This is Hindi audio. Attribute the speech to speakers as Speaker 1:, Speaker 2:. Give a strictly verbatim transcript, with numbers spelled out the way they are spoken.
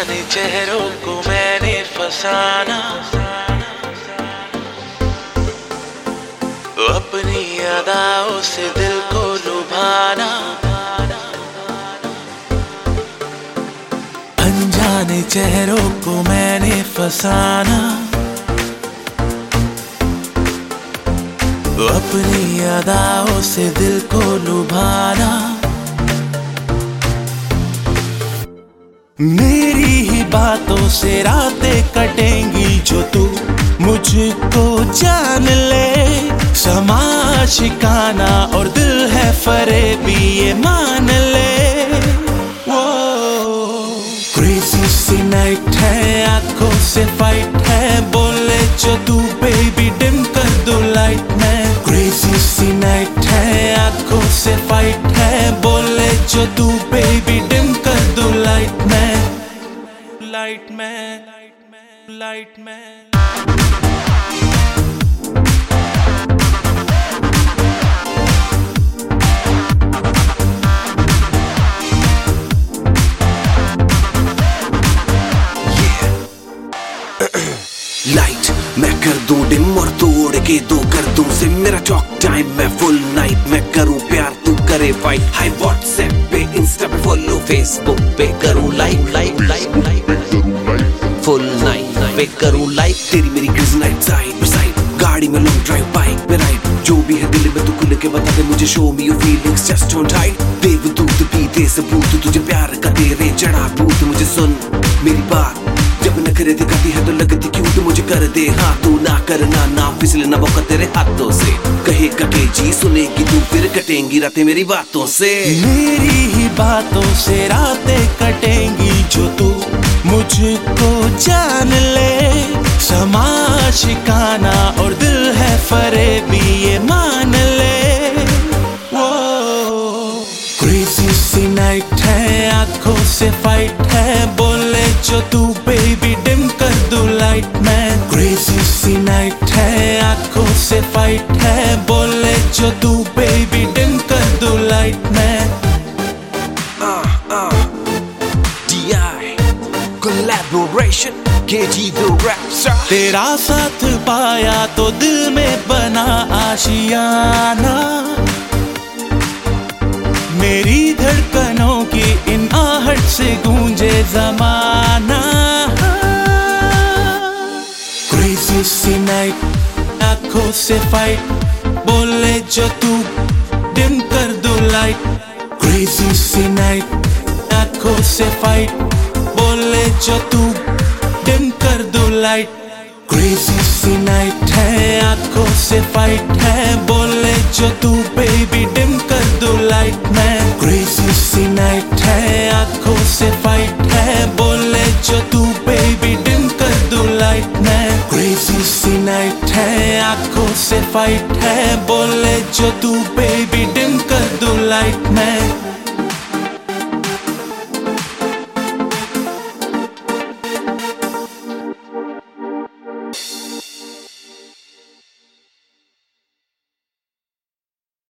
Speaker 1: अनजाने चेहरों को मैंने फसाना, अपनी अदाओं से दिल को लुभाना। अनजाने चेहरों को मैंने फसाना, अपनी अदाओं से दिल को लुभाना। मेरी ही बातों से रातें कटेंगी जो तू मुझको जान ले। समा शिकाना और दिल है फरेबी ये मान ले। वो क्रेजी सी नाइट है, आंखों से फाइट है, बोले जो तू बेबी डिम कर दो लाइट में। क्रेजी सी नाइट है, आंखों से फाइट है, बोले जो तू बेबी डिम कर दो लाइट में। लाइट में, लाइट में।
Speaker 2: लाइट मैं कर दूं डिम और तोड़ के दो कर दूं से मेरा टॉक टाइम। मैं फुल नाइट मैं करूं प्यार तू करे फाइट। हाई व्हाट्सएप पे इंस्टा पे फॉलो फेसबुक पे करूं live live live live full night पे करूं लाइव। तेरी मेरी क्रिज नाइट साइड बाय साइड, गाड़ी में लॉन्ग ड्राइव बाइक पे राइड। जो भी है दिल में तू खुल के बता दे मुझे, show me your feelings just don't hide. देवदूत पीते सबूत तुझे प्यार का तेरे चढ़ा भूत। मुझे सुन मेरी बात, जब नखरे दिखाती है तो लगती क्यों तू मुझे कर दे हाँ। तू ना करना ना फिसले ना मौका तेरे हाथों से। कहे कटे जी सुनेगी तू फिर कटेंगी रातें मेरी बातों से।
Speaker 1: मेरी ही बातों से रातें कटेंगी जो तू मुझको जान ले। समा शिकाना और दिल है फरेबी ये मान ले। वो क्रेजी सी नाइट है, आंखों से फाइट है, बोले जो तू बेबी डिम कर दो लाइट में। क्रेजी सी नाइट है, आंखों से फाइट है, बोले जो तू बेबी डिम कर दो लाइट में।
Speaker 2: uh, uh, D I collaboration के जी द रैप स्टार।
Speaker 1: तेरा साथ पाया तो दिल में बना आशियाना। मेरी धड़कनों की इन आहट से गूंजे ज़माना। क्रेजी सी नाइट, आंखों से फाइट, बोले जो तू डिम कर दो लाइट। क्रेजी सी नाइट, आंखों से फाइट, बोले जो तू डिम कर दो लाइट। क्रेजी सी नाइट है, आंखों से फाइट है, बोले जो तू बेबी डिम कर दो लाइट में। क्रेजी सी नाइट है, आंखों से फाइट है, बोले जो तू बेबी डिम कर दो लाइट में। क्रेजी सी नाइट है, आंखों से फाइट है, बोले जो तू बेबी डिम कर दो लाइट में।